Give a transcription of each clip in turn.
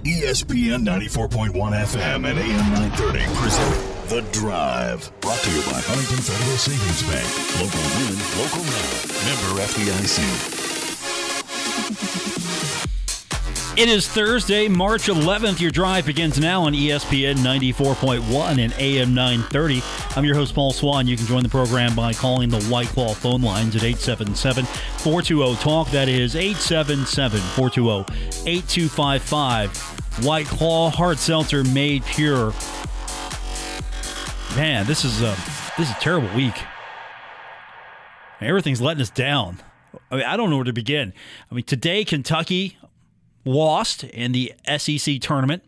ESPN 94.1 FM and AM 930 present The Drive. Brought to you by Huntington Federal Savings Bank. Local women, local now. Member FDIC. It is Thursday, March 11th. Your drive begins now on ESPN 94.1 and AM 930. I'm your host, Paul Swan. You can join the program by calling the White Claw phone lines at 877-420-TALK. That is 877-420-8255. White Claw, hard seltzer made pure. Man, this is a terrible week. Everything's letting us down. I mean, I don't know where to begin. I mean, today, Kentucky lost in the SEC tournament.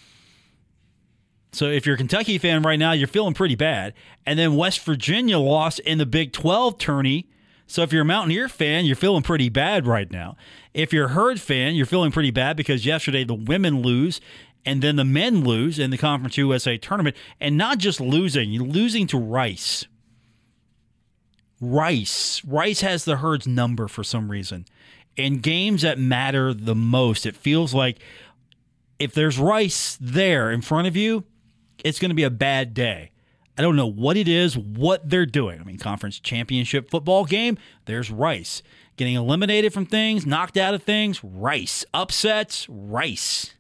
So if you're a Kentucky fan right now, you're feeling pretty bad. And then West Virginia lost in the Big 12 tourney. So if you're a Mountaineer fan, you're feeling pretty bad right now. If you're a Herd fan, you're feeling pretty bad because yesterday the women lose and then the men lose in the Conference USA tournament. And not just losing, you're losing to Rice. Rice has the Herd's number for some reason. In games that matter the most, it feels like if there's Rice there in front of you, it's going to be a bad day. I don't know what it is, what they're doing. I mean, conference championship football game, there's Rice. Getting eliminated from things, knocked out of things, Rice. Upsets, Rice.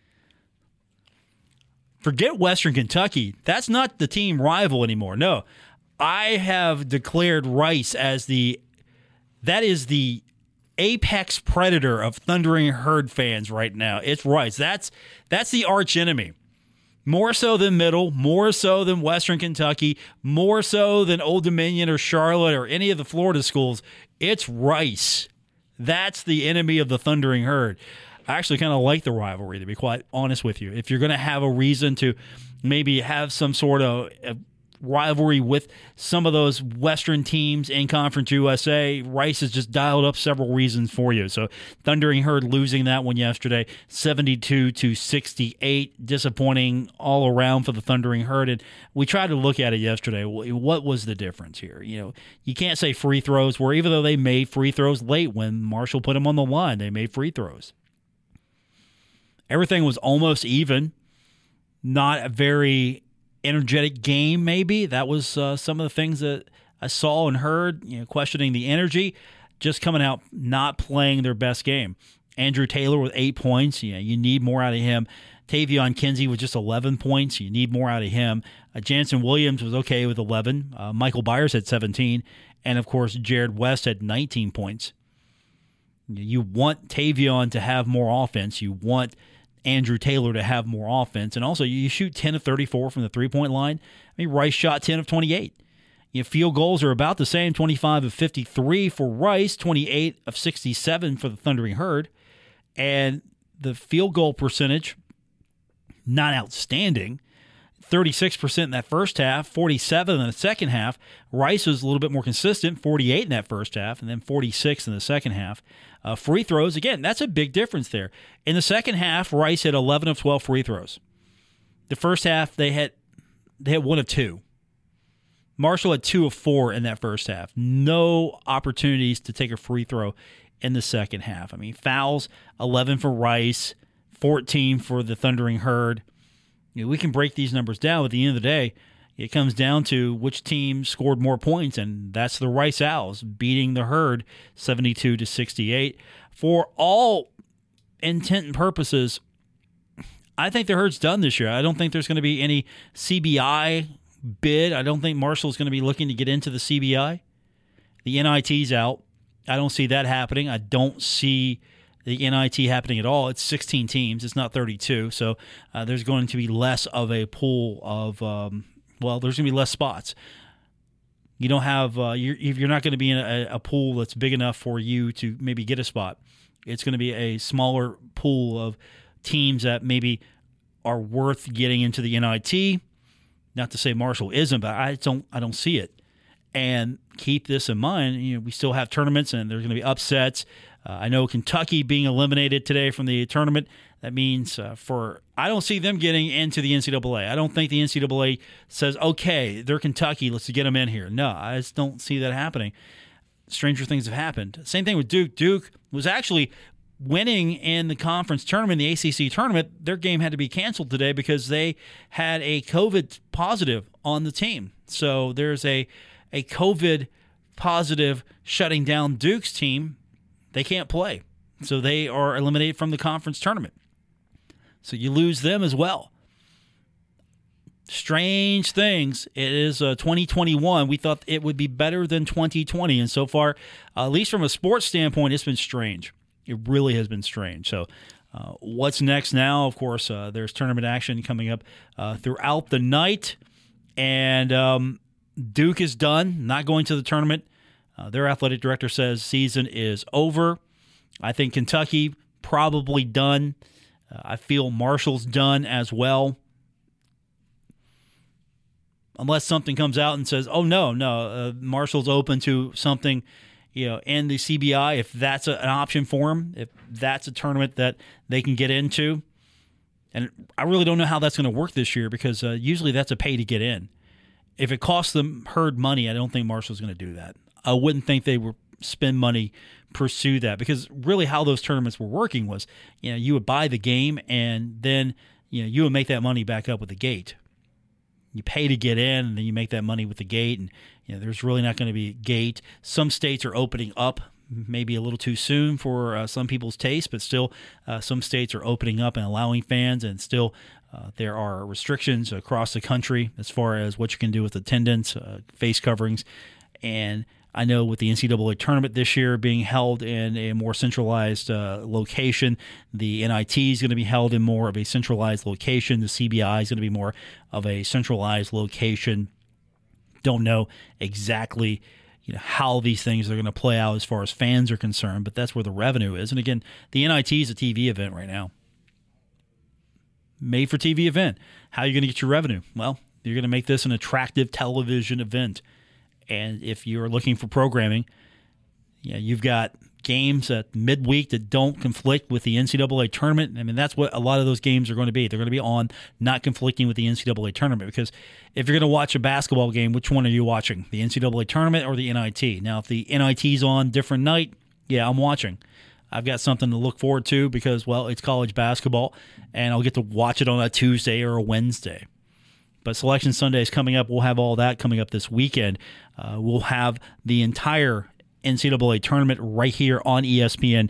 Forget Western Kentucky. That's not the team rival anymore. No, I have declared Rice as that is the apex predator of Thundering Herd fans right now. It's Rice. That's the arch enemy. More so than Middle, more so than Western Kentucky, more so than Old Dominion or Charlotte or any of the Florida schools. It's Rice. That's the enemy of the Thundering Herd. I actually kind of like the rivalry, to be quite honest with you. If you're going to have a reason to maybe have some sort of rivalry with some of those Western teams in Conference USA, Rice has just dialed up several reasons for you. So Thundering Herd losing that one yesterday, 72-68, disappointing all around for the Thundering Herd. And we tried to look at it yesterday. What was the difference here? You know, you can't say free throws, where even though they made free throws late when Marshall put them on the line, they made free throws. Everything was almost even. Not a very energetic game, maybe. That was some of the things that I saw and heard, questioning the energy, just coming out not playing their best game. Andrew Taylor with 8 points. You need more out of him. Tavion Kinsey with just 11 points. You need more out of him. Jansen Williams was okay with 11. Michael Byers had 17. And, of course, Jared West had 19 points. You want Tavion to have more offense. You want Andrew Taylor to have more offense. And also, you shoot 10 of 34 from the three-point line. I mean, Rice shot 10 of 28. Field goals are about the same, 25 of 53 for Rice, 28 of 67 for the Thundering Herd. And the field goal percentage, not outstanding. 36% in that first half, 47% in the second half. Rice was a little bit more consistent, 48% in that first half, and then 46% in the second half. Free throws, again, that's a big difference there. In the second half, Rice had 11 of 12 free throws. The first half, they had 1 of 2. Marshall had 2 of 4 in that first half. No opportunities to take a free throw in the second half. I mean, fouls, 11 for Rice, 14 for the Thundering Herd. We can break these numbers down, but at the end of the day, it comes down to which team scored more points, and that's the Rice Owls beating the Herd 72-68. For all intent and purposes, I think the Herd's done this year. I don't think there's going to be any CBI bid. I don't think Marshall's going to be looking to get into the CBI. The NIT's out. I don't see that happening. I don't see the NIT happening at all. It's 16 teams. It's not 32. So there's going to be less of a pool of, there's going to be less spots. You don't have, you're not going to be in a pool that's big enough for you to maybe get a spot. It's going to be a smaller pool of teams that maybe are worth getting into the NIT. Not to say Marshall isn't, but I don't see it. And keep this in mind. We still have tournaments, and there's going to be upsets. I know Kentucky being eliminated today from the tournament. That means I don't see them getting into the NCAA. I don't think the NCAA says, okay, they're Kentucky, let's get them in here. No, I just don't see that happening. Stranger things have happened. Same thing with Duke. Duke was actually winning in the conference tournament, the ACC tournament, their game had to be canceled today because they had a COVID positive on the team. So there's a COVID positive shutting down Duke's team. They can't play. So they are eliminated from the conference tournament. So you lose them as well. Strange things. It is 2021. We thought it would be better than 2020. And so far, at least from a sports standpoint, it's been strange. It really has been strange. So what's next now? Of course, there's tournament action coming up throughout the night. And Duke is done, not going to the tournament. Their athletic director says season is over. I think Kentucky probably done. I feel Marshall's done as well. Unless something comes out and says, oh, no, Marshall's open to something, in the CBI, if that's an option for them, if that's a tournament that they can get into. And I really don't know how that's going to work this year because usually that's a pay to get in. If it costs them herd money, I don't think Marshall's going to do that. I wouldn't think they would spend money, pursue that, because really how those tournaments were working was, you would buy the game and then, you would make that money back up with the gate. You pay to get in, and then you make that money with the gate, and there's really not going to be a gate. Some states are opening up, maybe a little too soon for some people's taste, but still some states are opening up and allowing fans, and still there are restrictions across the country as far as what you can do with attendance, face coverings, and I know with the NCAA tournament this year being held in a more centralized location, the NIT is going to be held in more of a centralized location. The CBI is going to be more of a centralized location. Don't know exactly how these things are going to play out as far as fans are concerned, but that's where the revenue is. And again, the NIT is a TV event right now. Made for TV event. How are you going to get your revenue? Well, you're going to make this an attractive television event. And if you're looking for programming, you've got games at midweek that don't conflict with the NCAA tournament. I mean, that's what a lot of those games are going to be. They're going to be on, not conflicting with the NCAA tournament. Because if you're going to watch a basketball game, which one are you watching? The NCAA tournament or the NIT? Now, if the NIT's on different night, I'm watching. I've got something to look forward to because, it's college basketball, and I'll get to watch it on a Tuesday or a Wednesday. But Selection Sunday is coming up. We'll have all that coming up this weekend. We'll have the entire NCAA tournament right here on ESPN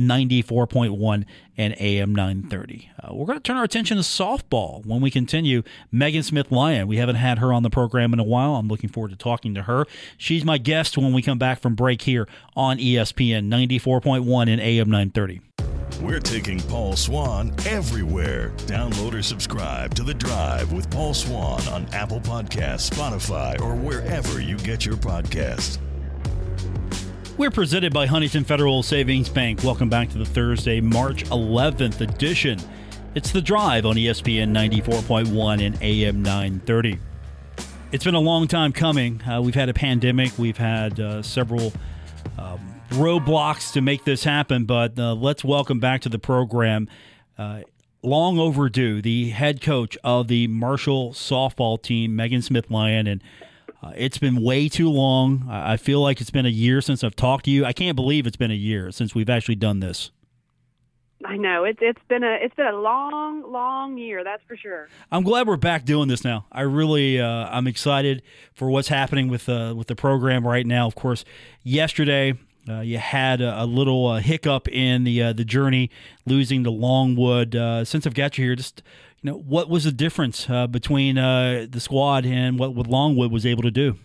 94.1 and AM 930. We're going to turn our attention to softball when we continue. Megan Smith-Lyon, we haven't had her on the program in a while. I'm looking forward to talking to her. She's my guest when we come back from break here on ESPN 94.1 and AM 930. We're taking Paul Swann everywhere. Download or subscribe to The Drive with Paul Swann on Apple Podcasts, Spotify, or wherever you get your podcasts. We're presented by Huntington Federal Savings Bank. Welcome back to the Thursday, March 11th edition. It's The Drive on ESPN 94.1 and AM 930. It's been a long time coming. We've had a pandemic. We've had several roadblocks to make this happen, but let's welcome back to the program, long overdue, the head coach of the Marshall softball team, Megan Smith-Lyon, and it's been way too long. I feel like it's been a year since I've talked to you. I can't believe it's been a year since we've actually done this. I know it's been a long year, that's for sure. I'm glad we're back doing this now. I really I'm excited for what's happening with the program right now. Of course, yesterday. You had a little hiccup in the journey, losing to Longwood. Since I've got you here, just what was the difference between the squad and what Longwood was able to do?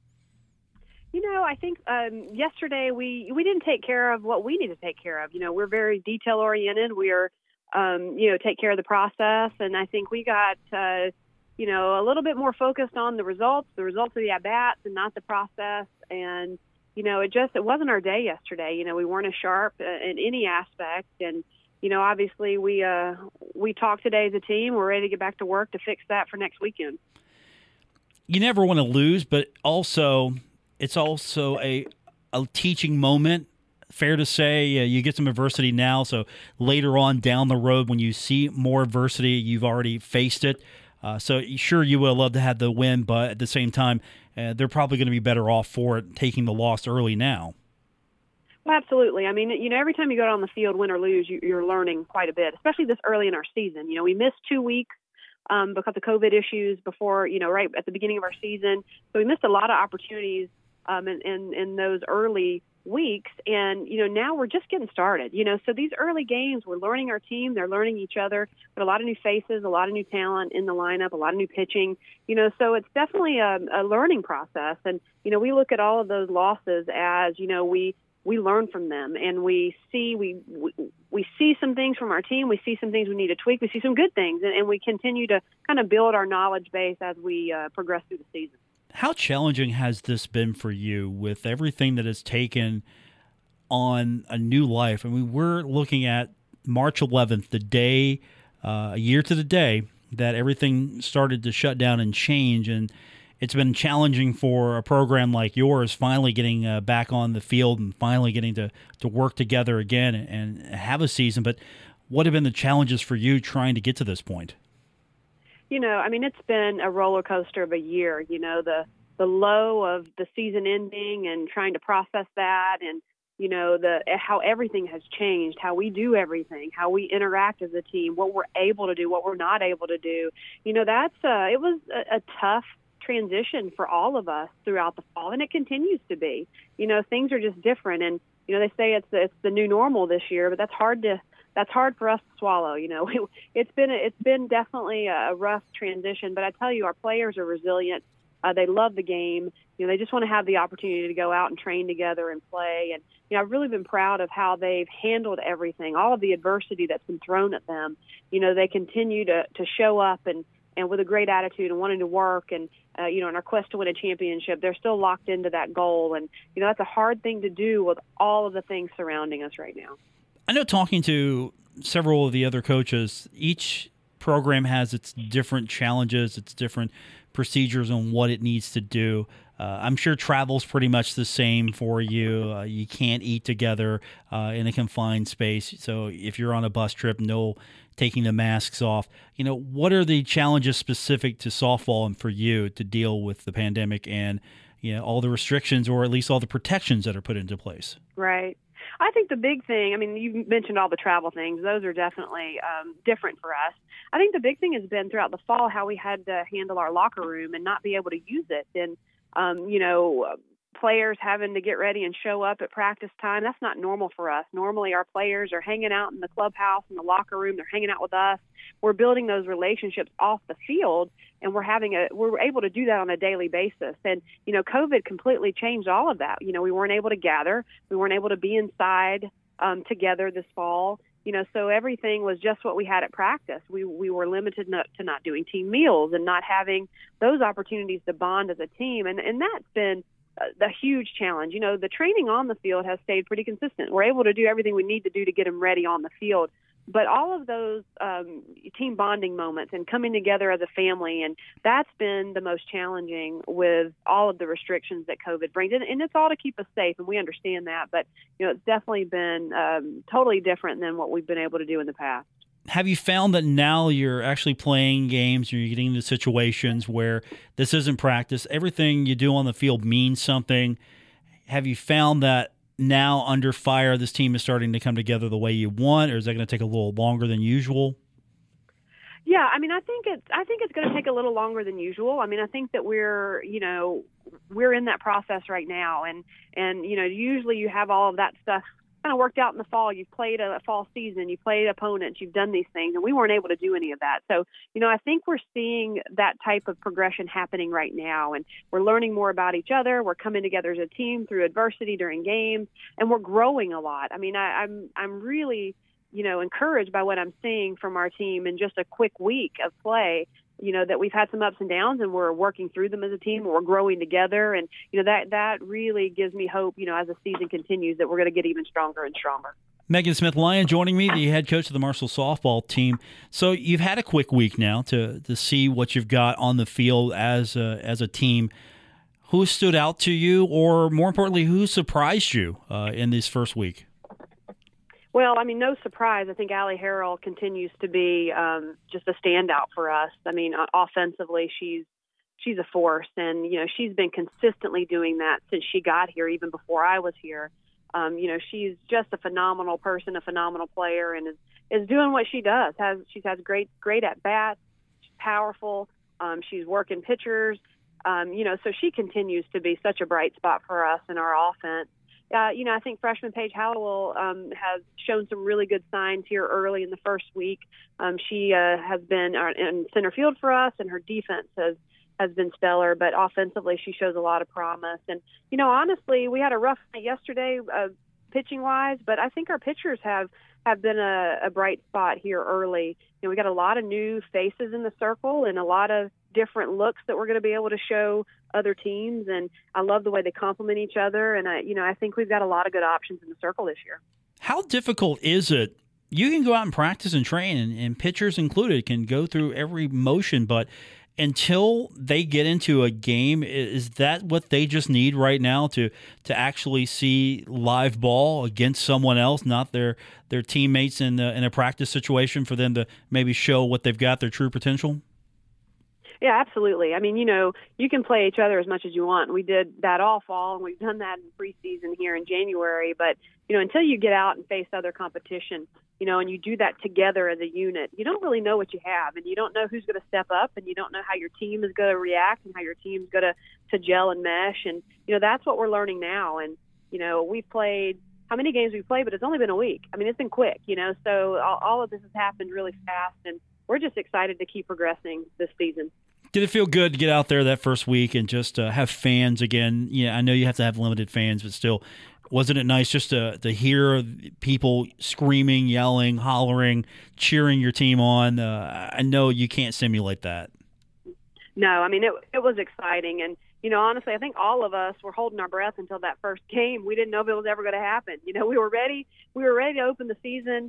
I think yesterday we didn't take care of what we need to take care of. We're very detail oriented. We are, take care of the process, and I think we got a little bit more focused on the results of the at bats, and not the process. And it wasn't our day yesterday. We weren't as sharp in any aspect. And, obviously we talked today as a team. We're ready to get back to work to fix that for next weekend. You never want to lose, but it's also a teaching moment. Fair to say, you get some adversity now. So later on down the road, when you see more adversity, you've already faced it. So sure, you would love to have the win, but at the same time, they're probably going to be better off for it, taking the loss early now. Absolutely. I mean, every time you go out on the field, win or lose, you're learning quite a bit, especially this early in our season. We missed 2 weeks because of COVID issues before, right at the beginning of our season. So we missed a lot of opportunities in those early weeks. And, now we're just getting started, so these early games, we're learning our team, they're learning each other, but a lot of new faces, a lot of new talent in the lineup, a lot of new pitching, so it's definitely a learning process. And, we look at all of those losses as, we learn from them, and we see some things from our team. We see some things we need to tweak. We see some good things, and we continue to kind of build our knowledge base as we progress through the season. How challenging has this been for you with everything that has taken on a new life? I mean, we're looking at March 11th, the day, a year to the day that everything started to shut down and change, and it's been challenging for a program like yours finally getting back on the field and finally getting to work together again and have a season. But what have been the challenges for you trying to get to this point? It's been a roller coaster of a year, the low of the season ending and trying to process that, and, how everything has changed, how we do everything, how we interact as a team, what we're able to do, what we're not able to do. It was a tough transition for all of us throughout the fall, and it continues to be. Things are just different, and they say it's the new normal this year, but that's hard for us to swallow. It's been definitely a rough transition, but I tell you, our players are resilient. They love the game. They just want to have the opportunity to go out and train together and play. And I've really been proud of how they've handled everything, all of the adversity that's been thrown at them. They continue to show up and with a great attitude and wanting to work, and in our quest to win a championship, they're still locked into that goal. And that's a hard thing to do with all of the things surrounding us right now. I know, talking to several of the other coaches, each program has its different challenges, its different procedures on what it needs to do. I'm sure travel's pretty much the same for you. You can't eat together in a confined space. So if you're on a bus trip, no taking the masks off. What are the challenges specific to softball and for you to deal with the pandemic and all the restrictions, or at least all the protections that are put into place? Right. I think the big thing, you mentioned all the travel things. Those are definitely different for us. I think the big thing has been throughout the fall how we had to handle our locker room and not be able to use it. And, players having to get ready and show up at practice time, that's not normal for us. Normally our players are hanging out in the clubhouse, in the locker room. They're hanging out with us. We're building those relationships off the field, and we're able to do that on a daily basis. And, COVID completely changed all of that. We weren't able to gather. We weren't able to be inside together this fall. So everything was just what we had at practice. We were limited to not doing team meals and not having those opportunities to bond as a team. And that's been the huge challenge. The training on the field has stayed pretty consistent. We're able to do everything we need to do to get them ready on the field. But all of those team bonding moments and coming together as a family, and that's been the most challenging with all of the restrictions that COVID brings. And it's all to keep us safe, and we understand that. But, it's definitely been totally different than what we've been able to do in the past. Have you found that now you're actually playing games, you're getting into situations where this isn't practice, everything you do on the field means something? Have you found that now under fire, this team is starting to come together the way you want, or is that going to take a little longer than usual? Yeah, I think it's going to take a little longer than usual. I think that we're in that process right now, and usually you have all of that stuff kind of worked out in the fall. You've played a fall season, you played opponents, you've done these things, and we weren't able to do any of that. So, I think we're seeing that type of progression happening right now, and we're learning more about each other. We're coming together as a team through adversity during games, and we're growing a lot. I'm really, encouraged by what I'm seeing from our team in just a quick week of play. That we've had some ups and downs, and we're working through them as a team, and we're growing together. And, that really gives me hope, as the season continues, that we're going to get even stronger and stronger. Megan Smith-Lyon joining me, the head coach of the Marshall softball team. So you've had a quick week now to see what you've got on the field as a team. Who stood out to you, or more importantly, who surprised you in this first week? Well, no surprise. I think Allie Harrell continues to be just a standout for us. Offensively, she's a force, and she's been consistently doing that since she got here, even before I was here. She's just a phenomenal person, a phenomenal player, and is doing what she does. She's had great at bats. She's powerful. She's working pitchers. So she continues to be such a bright spot for us in our offense. I think freshman Paige Hallowell has shown some really good signs here early in the first week. She has been in center field for us, and her defense has been stellar. But offensively, she shows a lot of promise. And honestly, we had a rough night yesterday, pitching wise, but I think our pitchers have been a bright spot here early. We got a lot of new faces in the circle and a lot of different looks that we're going to be able to show other teams, and I love the way they complement each other, and I think we've got a lot of good options in the circle this year. How difficult is it? You can go out and practice and train, and pitchers included can go through every motion, but until they get into a game, is that what they just need right now to actually see live ball against someone else, not their teammates in a practice situation, for them to maybe show what they've got, their true potential? Yeah, absolutely. I mean, you can play each other as much as you want. We did that all fall, and we've done that in preseason here in January. But, until you get out and face other competition, and you do that together as a unit, you don't really know what you have, and you don't know who's going to step up, and you don't know how your team is going to react and how your team's going to gel and mesh. And, that's what we're learning now. And, we've played how many games we've played, but it's only been a week. I mean, it's been quick, so all of this has happened really fast, and we're just excited to keep progressing this season. Did it feel good to get out there that first week and just have fans again? I know you have to have limited fans, but still, wasn't it nice just to hear people screaming, yelling, hollering, cheering your team on? I know you can't simulate that. No, I mean, it was exciting. And, honestly, I think all of us were holding our breath until that first game. We didn't know if it was ever going to happen. We were ready. We were ready to open the season,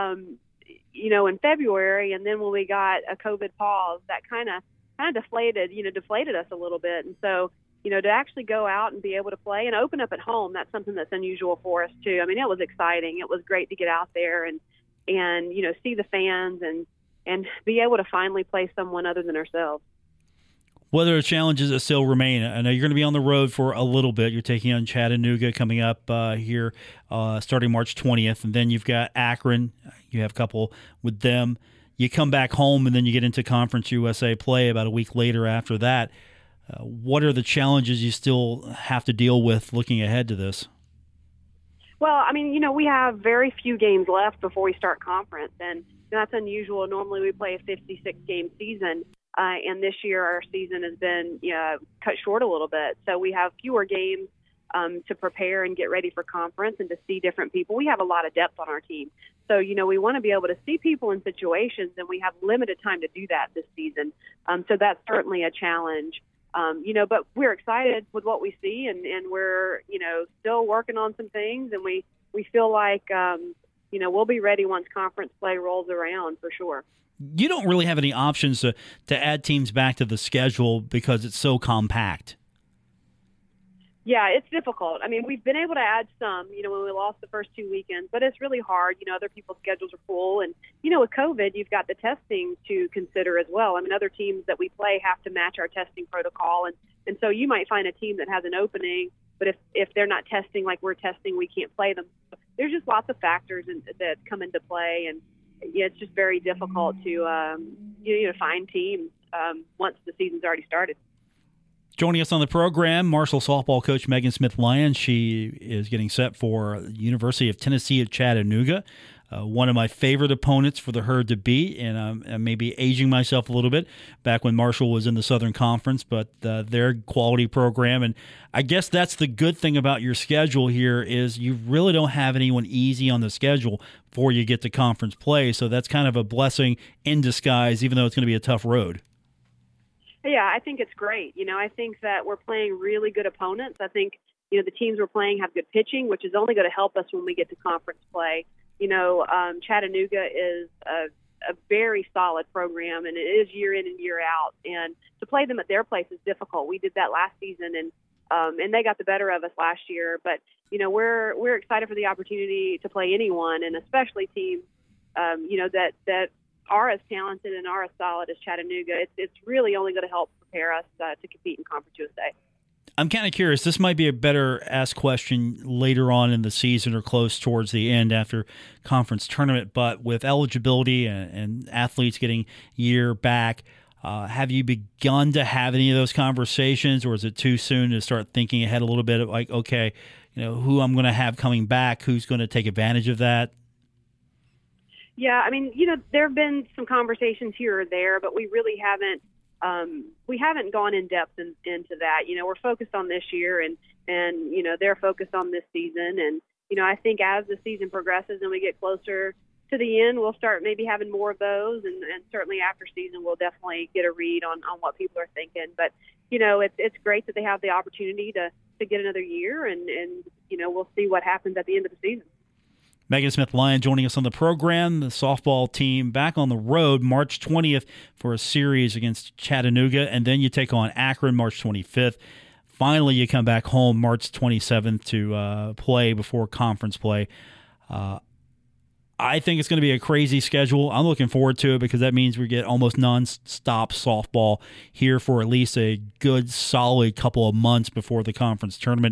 in February. And then when we got a COVID pause, that kind of deflated us a little bit. And so, to actually go out and be able to play and open up at home, that's something that's unusual for us too. I mean, it was exciting. It was great to get out there and see the fans and be able to finally play someone other than ourselves. What are the challenges that still remain? I know you're going to be on the road for a little bit. You're taking on Chattanooga coming up here starting March 20th, and then you've got Akron. You have a couple with them. You come back home, and then you get into Conference USA play about a week later after that. What are the challenges you still have to deal with looking ahead to this? Well, I mean, we have very few games left before we start conference, and that's unusual. Normally we play a 56-game season, and this year our season has been cut short a little bit. So we have fewer games to prepare and get ready for conference and to see different people. We have a lot of depth on our team. So, we want to be able to see people in situations, and we have limited time to do that this season. So that's certainly a challenge. But we're excited with what we see, and we're, still working on some things, and we feel like, we'll be ready once conference play rolls around for sure. You don't really have any options to add teams back to the schedule because it's so compact. Yeah, it's difficult. I mean, we've been able to add some, when we lost the first 2 weekends, but it's really hard. Other people's schedules are full. And, with COVID, you've got the testing to consider as well. I mean, other teams that we play have to match our testing protocol. And so you might find a team that has an opening, but if they're not testing like we're testing, we can't play them. There's just lots of factors that come into play. And it's just very difficult to find teams once the season's already started. Joining us on the program, Marshall softball coach Megan Smith-Lyons. She is getting set for the University of Tennessee at Chattanooga, one of my favorite opponents for the Herd to beat, and I may be aging myself a little bit back when Marshall was in the Southern Conference, but their quality program. And I guess that's the good thing about your schedule here is you really don't have anyone easy on the schedule before you get to conference play, so that's kind of a blessing in disguise, even though it's going to be a tough road. Yeah, I think it's great. I think that we're playing really good opponents. I think, the teams we're playing have good pitching, which is only going to help us when we get to conference play. Chattanooga is a very solid program, and it is year in and year out. And to play them at their place is difficult. We did that last season, and they got the better of us last year. But, we're excited for the opportunity to play anyone, and especially teams, that are as talented and are as solid as Chattanooga. It's really only going to help prepare us to compete in Conference USA. I'm kind of curious. This might be a better asked question later on in the season or close towards the end after conference tournament. But with eligibility and athletes getting year back, have you begun to have any of those conversations, or is it too soon to start thinking ahead a little bit of like, okay, who I'm going to have coming back, who's going to take advantage of that? Yeah, I mean, there have been some conversations here or there, but we really haven't gone in depth into that. We're focused on this year, and they're focused on this season. And I think as the season progresses and we get closer to the end, we'll start maybe having more of those, and certainly after season, we'll definitely get a read on what people are thinking. But it's great that they have the opportunity to get another year, and we'll see what happens at the end of the season. Megan Smith-Lyon joining us on the program. The softball team back on the road March 20th for a series against Chattanooga, and then you take on Akron March 25th. Finally, you come back home March 27th to play before conference play. I think it's going to be a crazy schedule. I'm looking forward to it because that means we get almost non-stop softball here for at least a good, solid couple of months before the conference tournament.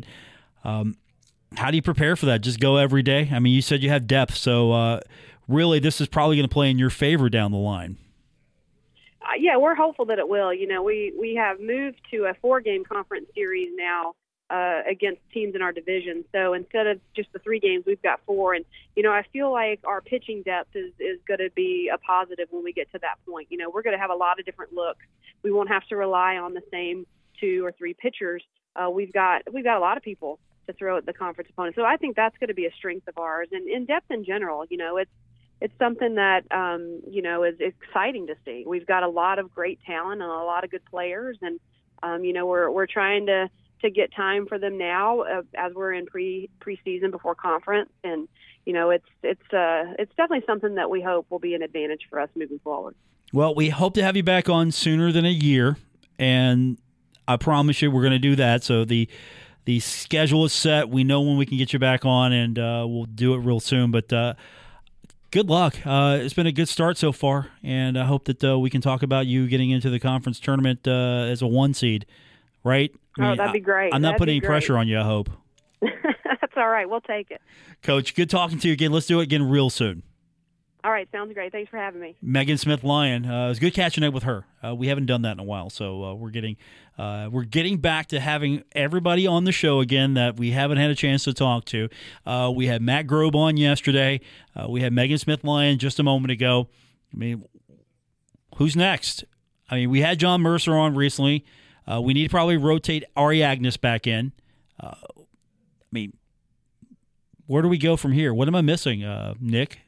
How do you prepare for that? Just go every day? I mean, you said you have depth, so really this is probably going to play in your favor down the line. Yeah, we're hopeful that it will. We have moved to a 4-game conference series now against teams in our division. So instead of just the 3 games, we've got 4. And, I feel like our pitching depth is going to be a positive when we get to that point. We're going to have a lot of different looks. We won't have to rely on the same 2 or 3 pitchers. We've got a lot of people to throw at the conference opponent. So I think that's going to be a strength of ours. And in depth in general, it's something that, is exciting to see. We've got a lot of great talent and a lot of good players. And, we're trying to get time for them now as we're in preseason before conference. And, it's definitely something that we hope will be an advantage for us moving forward. Well, we hope to have you back on sooner than a year. And I promise you we're going to do that. So the schedule is set. We know when we can get you back on, and we'll do it real soon. But good luck. It's been a good start so far, and I hope that we can talk about you getting into the conference tournament as a 1 seed, right? That'd be great. I'm not putting any pressure on you, I hope. That's all right. We'll take it. Coach, good talking to you again. Let's do it again real soon. All right, sounds great. Thanks for having me. Megan Smith-Lyon. It was good catching up with her. We haven't done that in a while, so we're getting back to having everybody on the show again that we haven't had a chance to talk to. We had Matt Grobe on yesterday. We had Megan Smith-Lyon just a moment ago. I mean, who's next? I mean, we had John Mercer on recently. We need to probably rotate Ari Agnes back in. I mean, where do we go from here? What am I missing, Nick?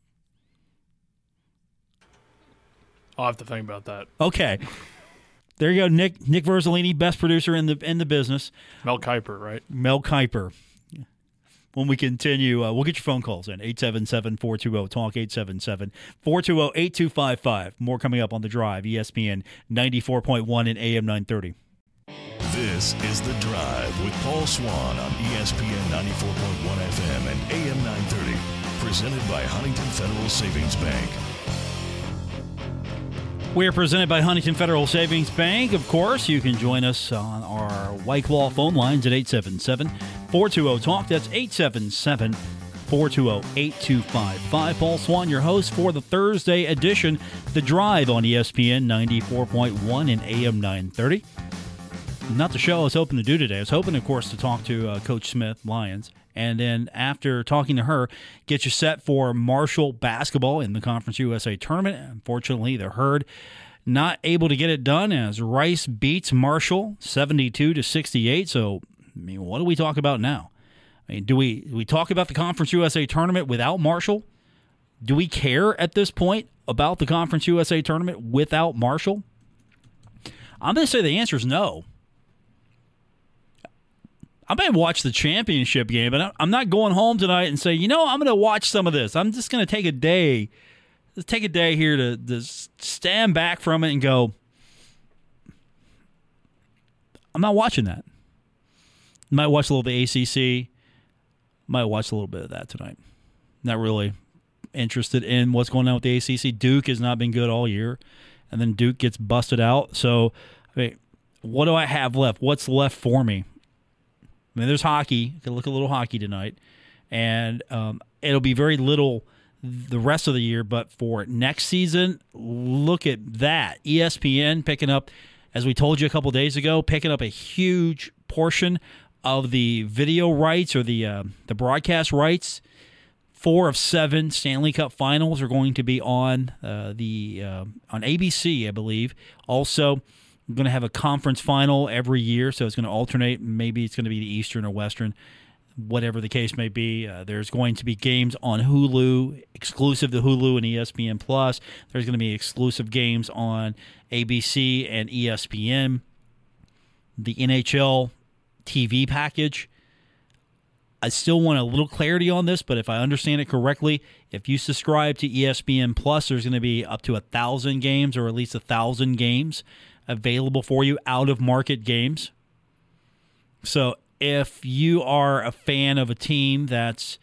I'll have to think about that. Okay. There you go, Nick Verzolini, best producer in the business. Mel Kiper, right? Mel Kiper. When we continue, we'll get your phone calls in. 877-420-TALK, 877-420-8255. More coming up on The Drive, ESPN 94.1 and AM 930. This is The Drive with Paul Swann on ESPN 94.1 FM and AM 930. Presented by Huntington Federal Savings Bank. We are presented by Huntington Federal Savings Bank. Of course, you can join us on our White Claw phone lines at 877-420-TALK. That's 877-420-8255. Paul Swann, your host for the Thursday edition, The Drive on ESPN 94.1 and AM 930. Not the show I was hoping to do today. I was hoping, of course, to talk to Coach Smith-Lyons. And then after talking to her, get you set for Marshall basketball in the Conference USA tournament. Unfortunately, the Herd not able to get it done as Rice beats Marshall 72-68. So, I mean, what do we talk about now? I mean, do we talk about the Conference USA tournament without Marshall? Do we care at this point about the Conference USA tournament without Marshall? I'm going to say the answer is no. I may watch the championship game, but I'm not going home tonight and say, I'm going to watch some of this. I'm just going to take a day. Let's take a day here to stand back from it and go, I'm not watching that. Might watch a little bit of ACC. Might watch a little bit of that tonight. Not really interested in what's going on with the ACC. Duke has not been good all year, and then Duke gets busted out. So, I mean, what do I have left? What's left for me? I mean, there's hockey. You can look a little hockey tonight. And it'll be very little the rest of the year. But for next season, look at that. ESPN picking up, as we told you a couple days ago, picking up a huge portion of the video rights or the broadcast rights. 4 of 7 Stanley Cup Finals are going to be on on ABC, I believe. Also, we're going to have a conference final every year, so it's going to alternate. Maybe it's going to be the Eastern or Western, whatever the case may be. There's going to be games on Hulu, exclusive to Hulu and ESPN+. There's going to be exclusive games on ABC and ESPN. The NHL TV package. I still want a little clarity on this, but if I understand it correctly, if you subscribe to ESPN+, there's going to be up to 1,000 games, or at least 1,000 games available for you, out-of-market games. So if you are a fan of a team that's,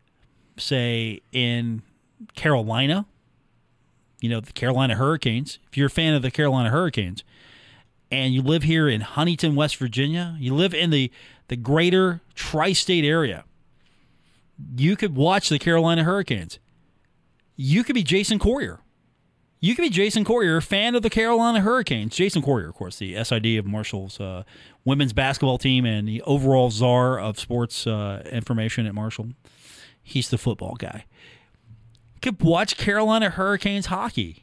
say, in Carolina, the Carolina Hurricanes, if you're a fan of the Carolina Hurricanes, and you live here in Huntington, West Virginia, you live in the greater tri-state area, you could watch the Carolina Hurricanes. You could be Jason Courier. You could be Jason Courier, fan of the Carolina Hurricanes. Jason Courier, of course, the SID of Marshall's women's basketball team and the overall czar of sports information at Marshall. He's the football guy. You could watch Carolina Hurricanes hockey.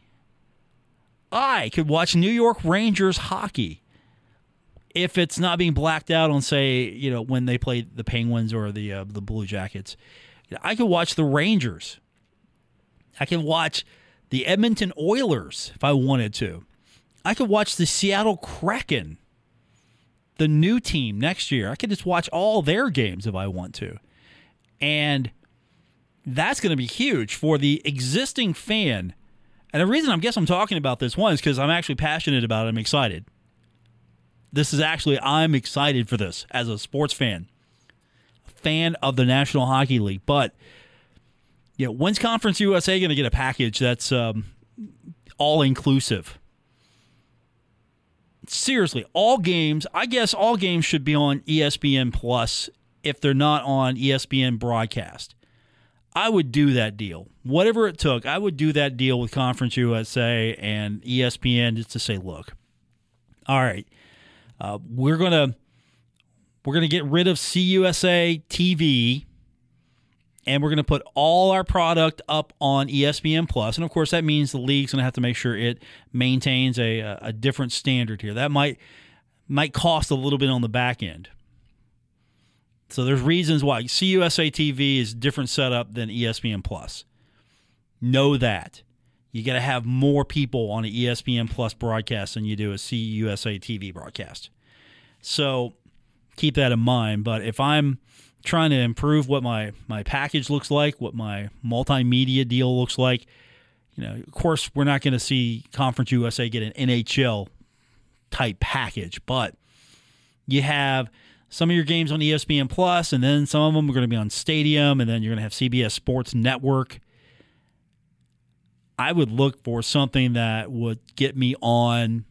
I could watch New York Rangers hockey if it's not being blacked out on, say, when they play the Penguins or the Blue Jackets. I could watch the Rangers. I can watch the Edmonton Oilers if I wanted to. I could watch the Seattle Kraken, the new team next year. I could just watch all their games if I want to. And that's going to be huge for the existing fan. And the reason I'm talking about this one is because I'm actually passionate about it. I'm excited. I'm excited for this as a sports fan, a fan of the National Hockey League. But, when's Conference USA going to get a package that's all-inclusive? Seriously, all games should be on ESPN Plus if they're not on ESPN broadcast. I would do that deal. Whatever it took, I would do that deal with Conference USA and ESPN just to say, look, all right, we're gonna get rid of CUSA TV, and we're gonna put all our product up on ESPN Plus. And of course, that means the league's gonna have to make sure it maintains a different standard here. That might cost a little bit on the back end. So there's reasons why CUSA TV is different setup than ESPN Plus. Know that. You got to have more people on an ESPN Plus broadcast than you do a CUSA TV broadcast. So keep that in mind. But if I'm trying to improve what my package looks like, what my multimedia deal looks like, of course, we're not going to see Conference USA get an NHL type package, but you have some of your games on ESPN Plus, and then some of them are going to be on Stadium, and then you're going to have CBS Sports Network. I would look for something that would get me on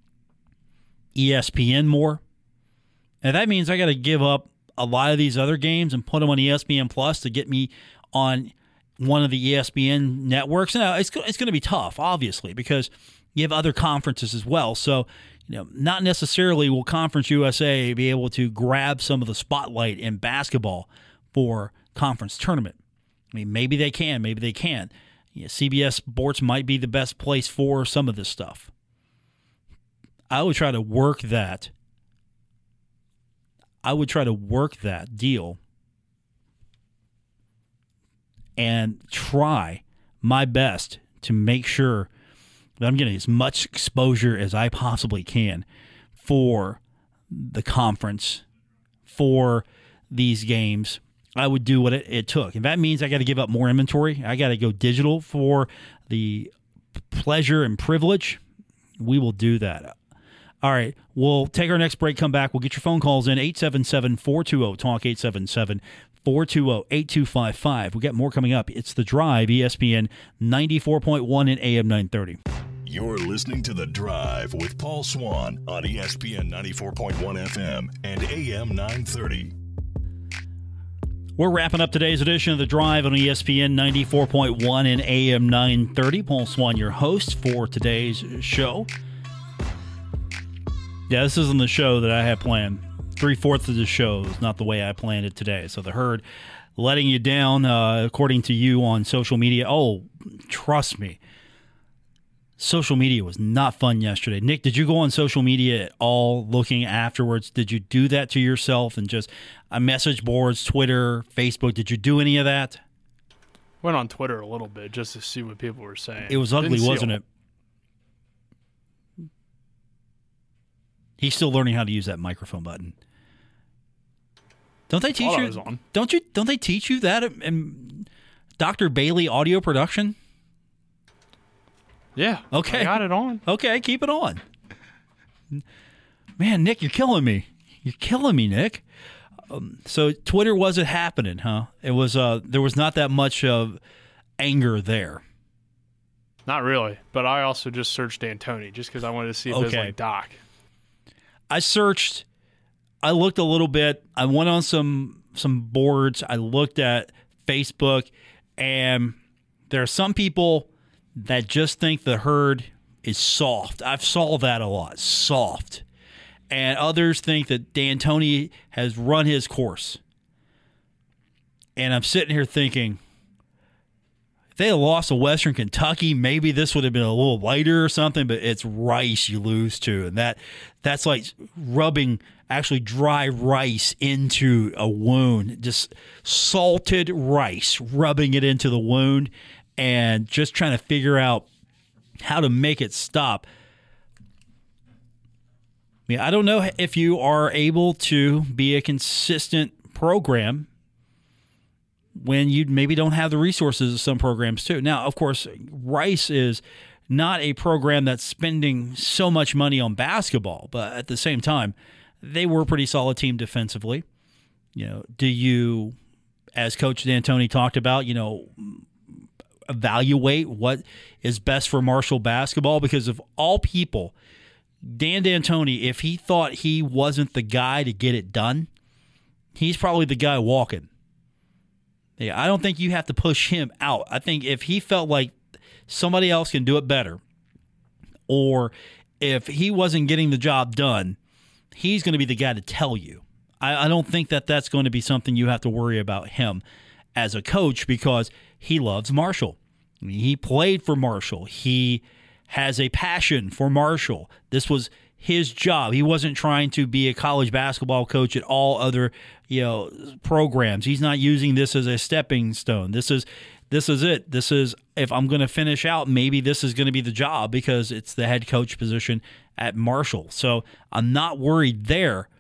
ESPN more. And that means I got to give up a lot of these other games and put them on ESPN Plus to get me on one of the ESPN networks. Now, it's going to be tough, obviously, because you have other conferences as well. So, not necessarily will Conference USA be able to grab some of the spotlight in basketball for conference tournament. I mean, maybe they can, maybe they can't. CBS Sports might be the best place for some of this stuff. I would try to work that. Deal and try my best to make sure that I'm getting as much exposure as I possibly can for the conference, for these games. I would do what it took. If that means I got to give up more inventory, I got to go digital for the pleasure and privilege, we will do that. All right, we'll take our next break, come back. We'll get your phone calls in, 877-420-TALK, 877-420-8255. We'll get more coming up. It's The Drive, ESPN 94.1 and AM 930. You're listening to The Drive with Paul Swan on ESPN 94.1 FM and AM 930. We're wrapping up today's edition of The Drive on ESPN 94.1 and AM 930. Paul Swan, your host for today's show. Yeah, this isn't the show that I had planned. 3/4 of the show is not the way I planned it today. So the Herd letting you down, according to you on social media. Oh, trust me. Social media was not fun yesterday. Nick, did you go on social media at all looking afterwards? Did you do that to yourself and just message boards, Twitter, Facebook? Did you do any of that? Went on Twitter a little bit just to see what people were saying. It was ugly, wasn't it? He's still learning how to use that microphone button. Don't they teach you? Don't they teach you that in Dr. Bailey audio production? Yeah. Okay. I got it on. Okay, keep it on. Man, Nick, you're killing me. You're killing me, Nick. So Twitter wasn't happening, huh? It was. There was not that much of anger there. Not really, but I also just searched D'Antoni just because I wanted to see if it was like Doc. I searched. I looked a little bit. I went on some boards. I looked at Facebook, and there are some people that just think the Herd is soft. I've saw that a lot, soft. And others think that D'Antoni has run his course. And I'm sitting here thinking, if they had lost to Western Kentucky, maybe this would have been a little lighter or something, but it's rice you lose to. And that's like rubbing actually dry rice into a wound, just salted rice, rubbing it into the wound and just trying to figure out how to make it stop. I mean, I don't know if you are able to be a consistent program when you maybe don't have the resources of some programs too. Now, of course, Rice is not a program that's spending so much money on basketball, but at the same time, they were a pretty solid team defensively. You know, do you, as Coach D'Antoni talked about, evaluate what is best for Marshall basketball? Because of all people, Dan D'Antoni, if he thought he wasn't the guy to get it done, he's probably the guy walking. Yeah, I don't think you have to push him out. I think if he felt like somebody else can do it better, or if he wasn't getting the job done, he's going to be the guy to tell you. I don't think that that's going to be something you have to worry about him as a coach, because he loves Marshall. I mean, he played for Marshall. He has a passion for Marshall. This was his job. He wasn't trying to be a college basketball coach at all other, programs. He's not using this as a stepping stone. This is it. This is, if I'm going to finish out, maybe this is going to be the job, because it's the head coach position at Marshall. So I'm not worried there.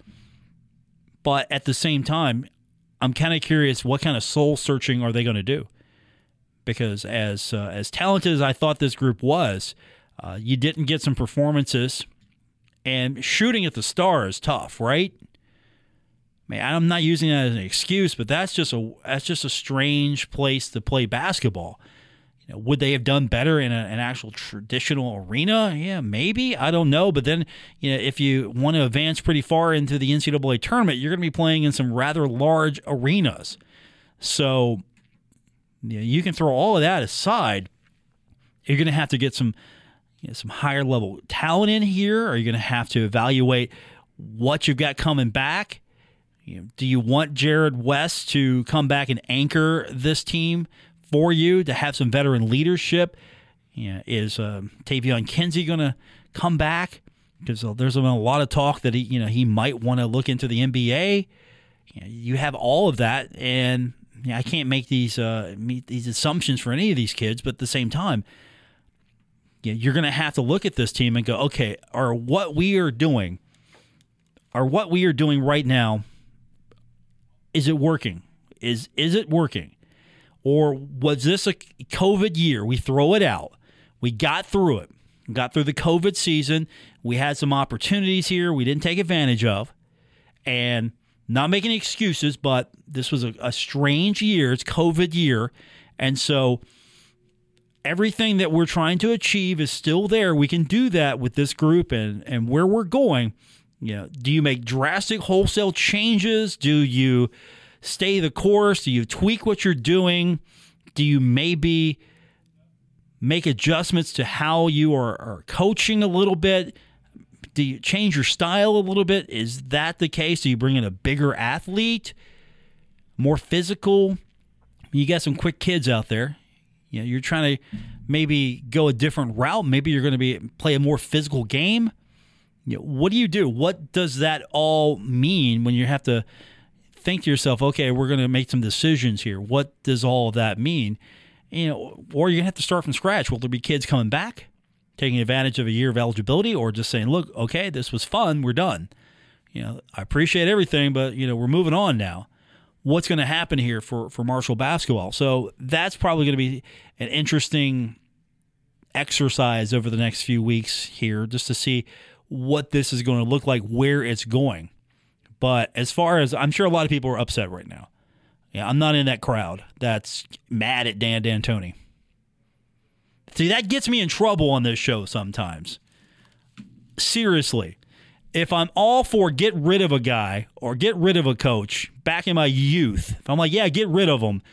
But at the same time, I'm kind of curious, what kind of soul searching are they going to do? Because as talented as I thought this group was, you didn't get some performances, and shooting at the star is tough, right? I mean, I'm not using that as an excuse, but that's just a strange place to play basketball. Would they have done better in an actual traditional arena? Yeah, maybe. I don't know. But then, if you want to advance pretty far into the NCAA tournament, you're going to be playing in some rather large arenas. So you can throw all of that aside. You're going to have to get some higher level talent in here. Are you going to have to evaluate what you've got coming back? Do you want Jared West to come back and anchor this team for you, to have some veteran leadership? Is Tavion Kinsey going to come back? Because there's been a lot of talk that he might want to look into the NBA. You have all of that, and I can't make these assumptions for any of these kids. But at the same time, you're going to have to look at this team and go, okay, are what we are doing right now, is it working? Is it working? Or was this a COVID year? We throw it out. We got through it. We got through the COVID season. We had some opportunities here we didn't take advantage of. And not making excuses, but this was a strange year. It's COVID year. And so everything that we're trying to achieve is still there. We can do that with this group and where we're going. Do you make drastic wholesale changes? Do you stay the course? Do you tweak what you're doing? Do you maybe make adjustments to how you are coaching a little bit? Do you change your style a little bit? Is that the case? Do you bring in a bigger athlete, more physical? You got some quick kids out there. You're trying to maybe go a different route. Maybe you're going to play a more physical game. What do you do? What does that all mean when you have to think to yourself, okay, we're going to make some decisions here? What does all of that mean? Or you're going to have to start from scratch. Will there be kids coming back, taking advantage of a year of eligibility, or just saying, look, okay, this was fun, we're done. I appreciate everything, but, we're moving on now. What's going to happen here for Marshall basketball? So that's probably going to be an interesting exercise over the next few weeks here, just to see what this is going to look like, where it's going. But as far as, I'm sure a lot of people are upset right now. I'm not in that crowd that's mad at Dan D'Antoni. See, that gets me in trouble on this show sometimes. Seriously. If I'm all for get rid of a guy or get rid of a coach back in my youth, if I'm like, yeah, get rid of him,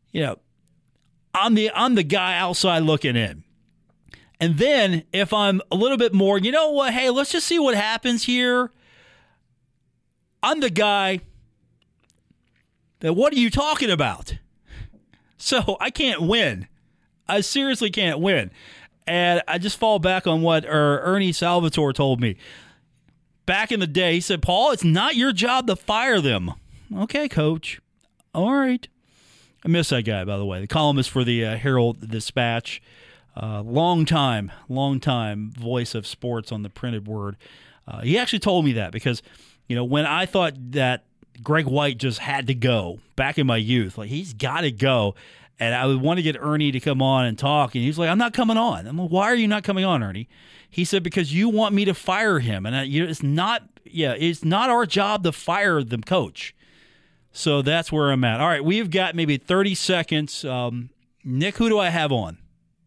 I'm the guy outside looking in. And then if I'm a little bit more, you know what, hey, let's just see what happens here. I'm the guy that, what are you talking about? So I can't win. I seriously can't win. And I just fall back on what Ernie Salvatore told me. Back in the day, he said, Paul, it's not your job to fire them. Okay, coach. All right. I miss that guy, by the way. The columnist for the Herald Dispatch. Long time voice of sports on the printed word. He actually told me that because, when I thought that Greg White just had to go back in my youth, like he's got to go. And I would want to get Ernie to come on and talk. And he was like, I'm not coming on. I'm like, why are you not coming on, Ernie? He said, because you want me to fire him. And it's not our job to fire the coach. So that's where I'm at. All right, we've got maybe 30 seconds. Nick, who do I have on?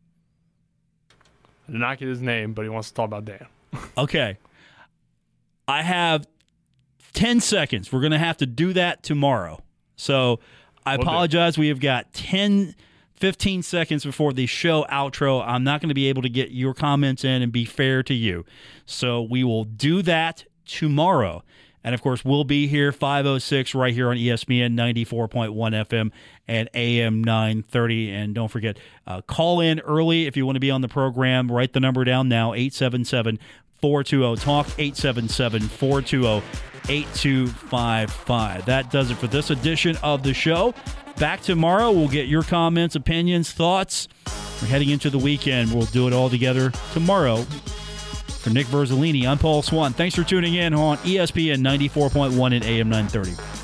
I did not get his name, but he wants to talk about Dan. Okay. I have 10 seconds. We're going to have to do that tomorrow. So I apologize. We have got 15 seconds before the show outro. I'm not going to be able to get your comments in and be fair to you. So we will do that tomorrow. And, of course, we'll be here 5:06 right here on ESPN 94.1 FM and AM 930. And don't forget, call in early if you want to be on the program. Write the number down now, 877-420-TALK, 877-420-8255. That does it for this edition of the show. Back tomorrow. We'll get your comments, opinions, thoughts. We're heading into the weekend. We'll do it all together tomorrow. For Nick Verzolini, I'm Paul Swann. Thanks for tuning in on ESPN 94.1 and AM 930.